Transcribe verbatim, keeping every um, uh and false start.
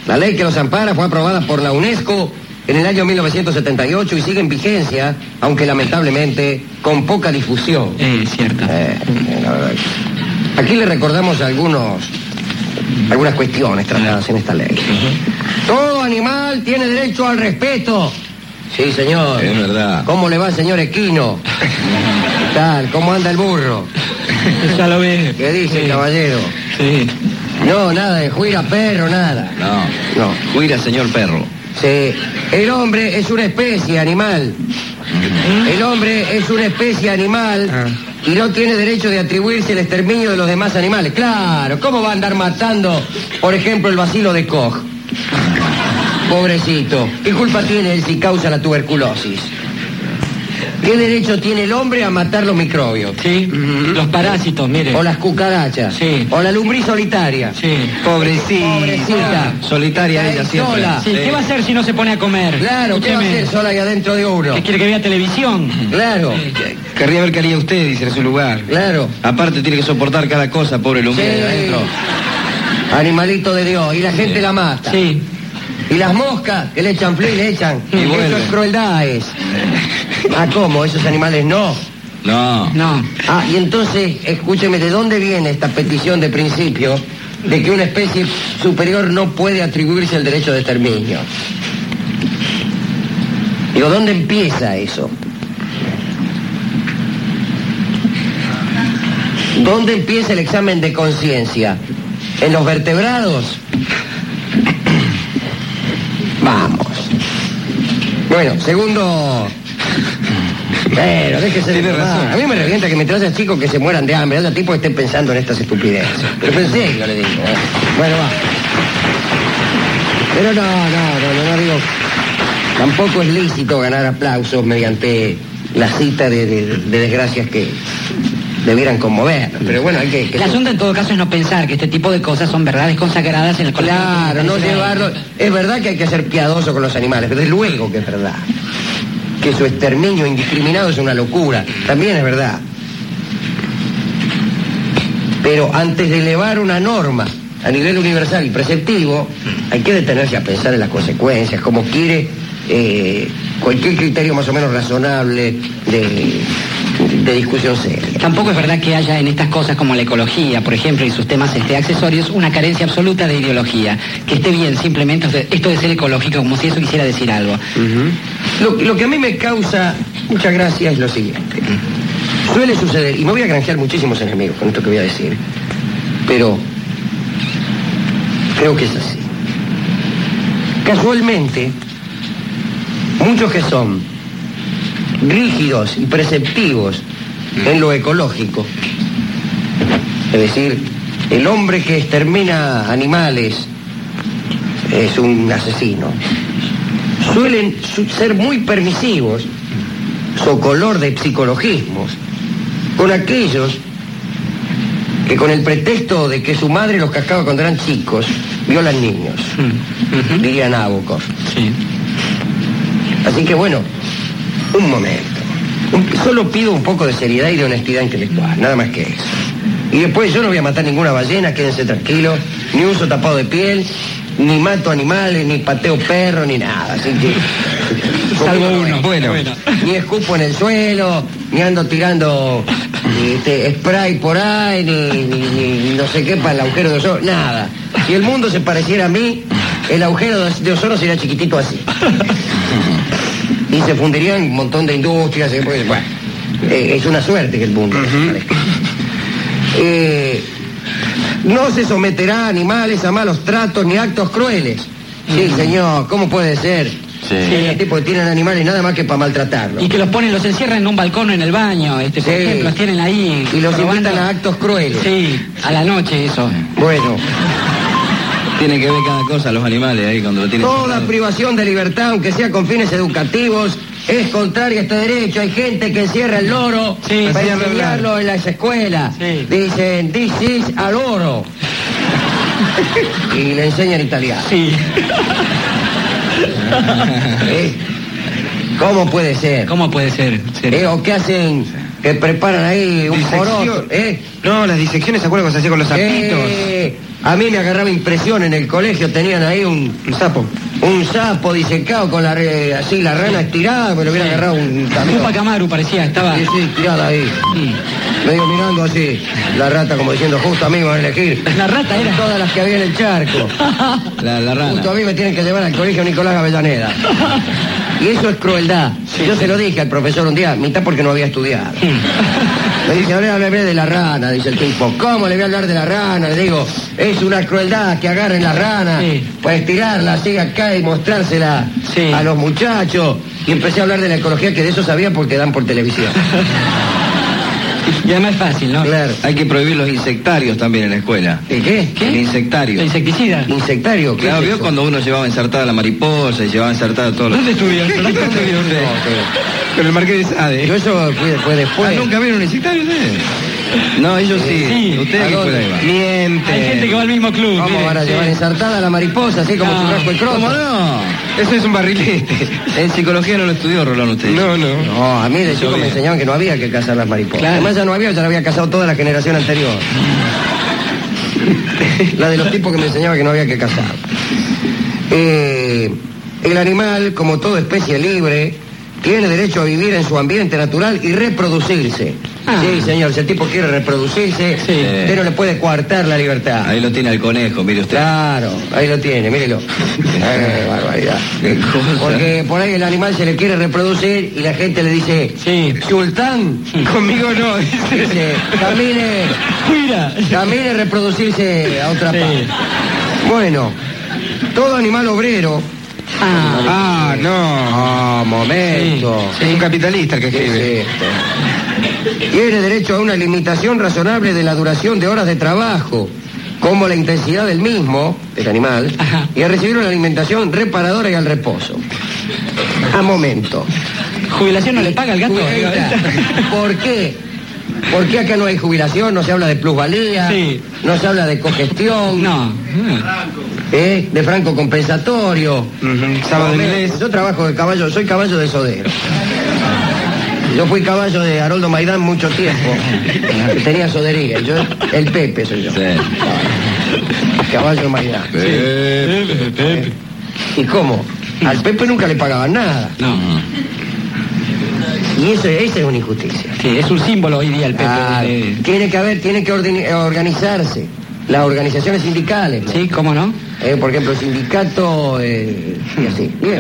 La ley que los ampara fue aprobada por la UNESCO en el año mil novecientos setenta y ocho y sigue en vigencia, aunque lamentablemente con poca difusión. Eh, cierto. Eh, la verdad. Aquí le recordamos algunos, algunas cuestiones tratadas en esta ley. Uh-huh. Todo animal tiene derecho al respeto. Sí, señor. Es verdad. ¿Cómo le va, señor Equino? ¿Qué tal? ¿Cómo anda el burro? Ya lo ve. ¿Qué dice, sí. caballero? Sí. No, nada de juira perro, nada. No. No. Juira, señor perro. Sí. El hombre es una especie animal. El hombre es una especie animal ah. y no tiene derecho de atribuirse el exterminio de los demás animales. Claro, ¿cómo va a andar matando, por ejemplo, el bacilo de Koch? Pobrecito. ¿Qué culpa tiene él si causa la tuberculosis? ¿Qué derecho tiene el hombre a matar los microbios? Sí, mm-hmm. Los parásitos, mire. O las cucarachas. Sí. O la lombriz solitaria. Sí. Pobrecita. Pobrecita. Solitaria ella siempre. Sola. Sí. Sí. ¿Qué va a hacer si no se pone a comer? Claro, ¿qué va a hacer sola ahí adentro de uno? ¿Qué quiere que vea televisión? Claro. Querría ver qué haría usted, dice, en su lugar. Claro. Aparte tiene que soportar cada cosa, pobre lombriz sí. adentro. Animalito de Dios. Y la gente sí. la mata. Sí. Y las moscas que le echan flu y le echan. Y eso vuelve. es crueldad. Es. Ah, ¿cómo? ¿Esos animales no? No. No. Ah, y entonces, escúcheme, ¿de dónde viene esta petición de principio de que una especie superior no puede atribuirse el derecho de exterminio? Digo, ¿dónde empieza eso? ¿Dónde empieza el examen de conciencia? ¿En los vertebrados? Vamos. Bueno, segundo... Pero déjese de razón. A mí me revienta que mientras haya chicos que se mueran de hambre, haya tipos que estén pensando en estas estupideces. Pero pensé, yo le digo. ¿eh? Bueno, va. Pero no, no, no, no, no digo... Tampoco es lícito ganar aplausos mediante la cita de, de, de desgracias que debieran conmover. Pero bueno, hay que... que el asunto en todo caso es no pensar que este tipo de cosas son verdades consagradas en el colegio. Claro, no llevarlo... Es verdad que hay que ser piadoso con los animales, pero es luego que es verdad. Que su exterminio indiscriminado es una locura. También es verdad. Pero antes de elevar una norma a nivel universal y preceptivo, hay que detenerse a pensar en las consecuencias, como quiere eh, cualquier criterio más o menos razonable de, de discusión seria. Tampoco es verdad que haya en estas cosas como la ecología, por ejemplo, y sus temas este, accesorios, una carencia absoluta de ideología. Que esté bien simplemente esto de ser ecológico, como si eso quisiera decir algo. Uh-huh. Lo, lo que a mí me causa mucha gracia es lo siguiente. Suele suceder, y me voy a granjear muchísimos enemigos con esto que voy a decir, pero creo que es así. Casualmente, muchos que son rígidos y preceptivos en lo ecológico, es decir, el hombre que extermina animales es un asesino, suelen ser muy permisivos, socolor de psicologismos, con aquellos que con el pretexto de que su madre los cascaba cuando eran chicos, violan niños, uh-huh. diría Nabokov. Sí. Así que bueno, un momento. Un, solo pido un poco de seriedad y de honestidad intelectual, nada más que eso. Y después yo no voy a matar ninguna ballena, quédense tranquilos, ni uso tapado de piel, ni mato animales, ni pateo perro, ni nada. Así que... Salvo uno, bueno. bueno. Ni escupo en el suelo, ni ando tirando este, spray por ahí, ni, ni, ni no sé qué para el agujero de ozono, nada. Si el mundo se pareciera a mí, el agujero de ozono sería chiquitito así. Y se fundirían un montón de industrias, pues, bueno, eh, es una suerte que el mundo se parezca. Eh, no se someterá a animales a malos tratos ni actos crueles. Sí, señor, ¿cómo puede ser? Sí. Hay tipos que tienen animales nada más que para maltratarlos. Y que los ponen, los encierran en un balcón o en el baño, este, por sí. ejemplo, los tienen ahí. Y los probando... invitan a actos crueles. Sí, a la noche eso. Bueno. Tienen que ver cada cosa los animales ahí cuando lo tienen. Toda cerrado. privación de libertad, aunque sea con fines educativos, es contraria a este derecho. Hay gente que encierra el loro sí, para sí, enseñarlo en las escuelas. Sí. Dicen, this is al oro. Y le enseñan italiano. Sí. ¿Eh? ¿Cómo puede ser? ¿Cómo puede ser? ¿Eh? ¿O qué hacen que preparan ahí un Disección. poroto, ¿eh? No, las disecciones, ¿se acuerdan cuando se hacía con los sapitos? Eh, a mí me agarraba impresión en el colegio, tenían ahí un, Un sapo. un sapo disecado con la re- así la rana estirada, me lo hubiera agarrado un camión. Tupac Amaru parecía, estaba... Sí, sí, tirada ahí. Mm. Medio mirando así, la rata como diciendo, justo a mí me van a elegir. La rata era... Todas las que había en el charco. La, la rana. Justo a mí me tienen que llevar al colegio Nicolás Avellaneda. Y eso es crueldad. Yo se lo dije al profesor un día, mitad porque no había estudiado. Me dice, ahora hablé de la rana, dice el tipo. ¿Cómo le voy a hablar de la rana? Le digo, es una crueldad que agarren la rana, Sí. pues tirarla así acá y mostrársela Sí. a los muchachos. Y empecé a hablar de la ecología, que de eso sabía porque dan por televisión. Y además es fácil, ¿no? Claro. Hay que prohibir los insectarios también en la escuela. ¿Y qué? El insectario. ¿El insecticida? Insectario, ¿qué Claro, es vio eso? cuando uno llevaba ensartada la mariposa y llevaba ensartada todo lo... ¿Dónde estudió? ¿Qué, qué tanto vio usted? Con el marqués de Sade. Yo eso fue, fue después. Ah, ¿nunca vieron un insectario ustedes? No, ellos sí. Sí. ¿Ustedes a qué ¿A escuela dónde? iban? Miente. Hay gente que va al mismo club. ¿Cómo mire, van a sí. llevar ensartada la mariposa, así como No. churrasco el croto? ¿Cómo no? Eso es un barrilete. En psicología no lo estudió Rolón usted. No, no. No, a mí de Eso chico me bien. enseñaban que no había que cazar las mariposas. Claro. Además ya no había, ya la había cazado toda la generación anterior. La de los tipos que me enseñaban que no había que cazar. Eh, el animal, como toda especie libre, tiene derecho a vivir en su ambiente natural y reproducirse. Ah. Sí, señor, si el tipo quiere reproducirse, Sí. usted no le puede coartar la libertad. Ahí lo tiene al conejo, mire usted. Claro, ahí lo tiene, mírelo. Eh, barbaridad. Qué cosa. Porque por ahí el animal se le quiere reproducir y la gente le dice, Sí. Sultán, Conmigo no, dice. dice, camine, Mira. camine reproducirse a otra Sí. parte. Bueno, todo animal obrero. Ah, Ah, no. Ah, momento. Es un capitalista el que ¿Qué escribe. es esto? Tiene derecho a una limitación razonable de la duración de horas de trabajo, como la intensidad del mismo, del animal, Ajá. y a recibir una alimentación reparadora y al reposo. A momento. jubilación no le paga al gato. ¿Por qué? ¿Por qué acá no hay jubilación? No se habla de plusvalía, Sí. no se habla de cogestión, No. ¿eh? De franco compensatorio. Ujú, Sábado Momento. inglés. Yo trabajo de caballo, soy caballo de sodero. Yo fui caballo de Haroldo Maidán mucho tiempo. que Tenía sodería. Yo, el Pepe soy yo. Sí. Caballo de Maidán. Eh, ¿Y cómo? Al Pepe nunca le pagaban nada. No. Y eso, esa es una injusticia. Sí, es un símbolo hoy día el Pepe. Ah, Eh, tiene que haber, tiene que ordeni- organizarse. Las organizaciones sindicales, ¿no? Sí, ¿cómo no? Eh, por ejemplo, el sindicato, eh, y así. Bien.